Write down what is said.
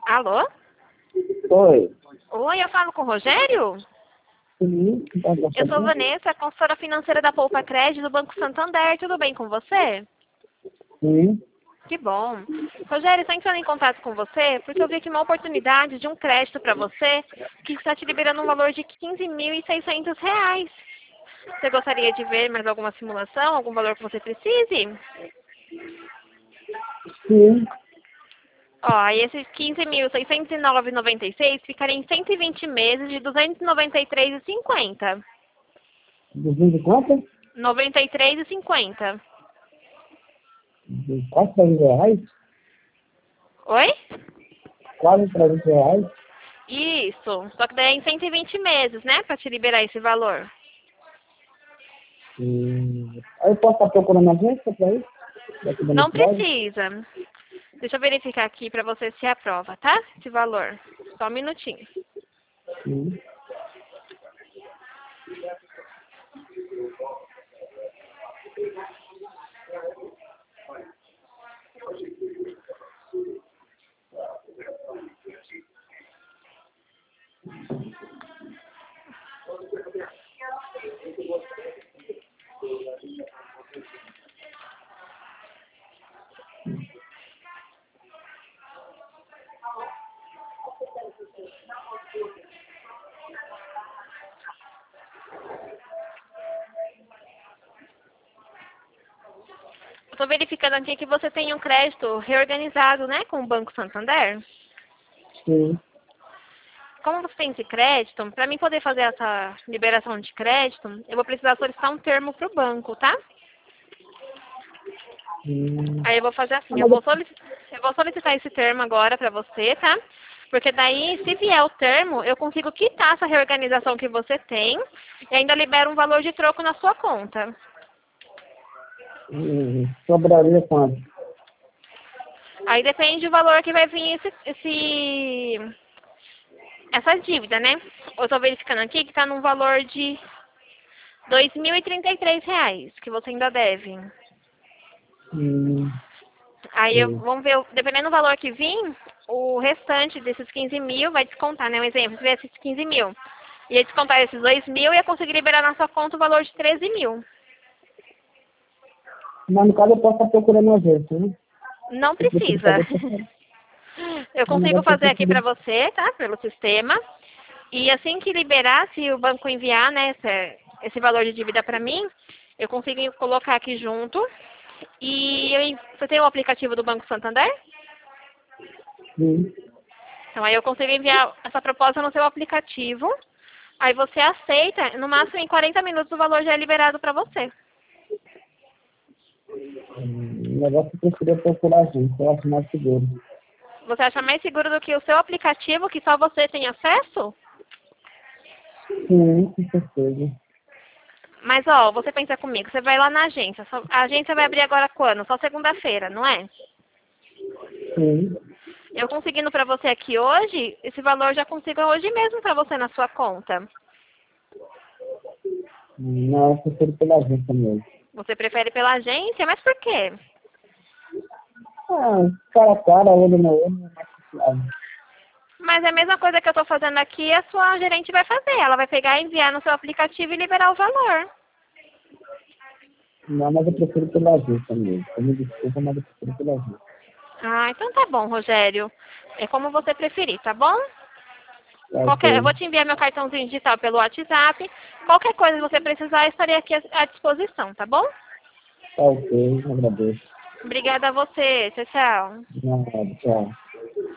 Alô? Oi. Oi, eu falo com o Rogério? Sim, Eu sou Vanessa, consultora financeira da Poupa Crédito do Banco Santander. Tudo bem com você? sim. Que bom. Rogério, estou entrando em contato com você porque eu vi aqui uma oportunidade de um crédito para você que está te liberando um valor de R$ 15.600. Você gostaria de ver mais alguma simulação, algum valor que você precise? Sim. Ó, e esses 15.609,96 ficaria em 120 meses de 293,50. 200 quanto? 93,50. De quase 300 reais? Oi? Quase 300 reais? Isso. Só que daí é em 120 meses, né? Pra te liberar esse valor. Aí eu posso estar procurando agência para isso? Daqui da minha Não cidade? precisa. Deixa eu verificar aqui pra você se aprova, tá? Esse valor. Só um minutinho. Sim. Eu tô verificando aqui que você tem um crédito reorganizado, né? Com o Banco Santander. Sim. Como você tem esse crédito, para mim poder fazer essa liberação de crédito, eu vou precisar solicitar um termo para o banco, tá? Hum. Aí eu vou fazer Ah, assim, mas eu vou solicitar esse termo agora para você, tá? Porque daí, se vier o termo, eu consigo quitar essa reorganização que você tem e ainda libero um valor de troco na sua conta. sobraria quanto? Aí depende do valor que vai vir essa dívida, né? Eu tô verificando aqui que tá num valor de R$ 2.033 que você ainda deve. Hum. Aí Sim. vamos ver, dependendo do valor que vir, o restante desses 15 mil vai descontar, né? Um exemplo, se vier esses 15 mil. Ia descontar esses 2 mil e ia conseguir liberar na sua conta o valor de 13 mil. Mas no caso eu posso estar procurando agência, né? Não Eu prefiro precisa. fazer por Eu o consigo negócio eu fazer aqui prefiro. pra você, tá? Pelo sistema. E assim que liberar, se o banco enviar, né, esse valor de dívida pra mim, eu consigo colocar aqui junto. E você tem o aplicativo do Banco Santander? Sim. Então aí eu consigo enviar essa proposta no seu aplicativo. Aí você aceita, no máximo em 40 minutos o valor já é liberado para você. O negócio eu prefiro procurar agência, eu acho mais seguro. Você acha mais seguro do que o seu aplicativo, que só você tem acesso? Sim, com certeza. Mas ó, você pensa comigo, você vai lá na agência. A agência vai abrir agora quando? Só segunda-feira, não é? Sim. Eu conseguindo para você aqui hoje, esse valor já consigo hoje mesmo para você na sua conta. Não, eu prefiro pela agência mesmo. Você prefere pela agência, mas por quê? Ah, cara a cara, olho no olho, é mais confiável. Mas é a mesma coisa que eu estou fazendo aqui, a sua gerente vai fazer. Ela vai pegar e enviar no seu aplicativo e liberar o valor. Não, mas eu prefiro pela agência mesmo. Eu me desculpa, mas eu prefiro pela agência. Ah, então tá bom, Rogério. É como você preferir, tá bom? Tá Eu ok. vou te enviar meu cartãozinho digital pelo WhatsApp. Qualquer coisa que você precisar, eu estarei aqui à disposição, tá bom? Tá ok, agradeço. Obrigada a você. Tchau, tchau. De nada, tchau.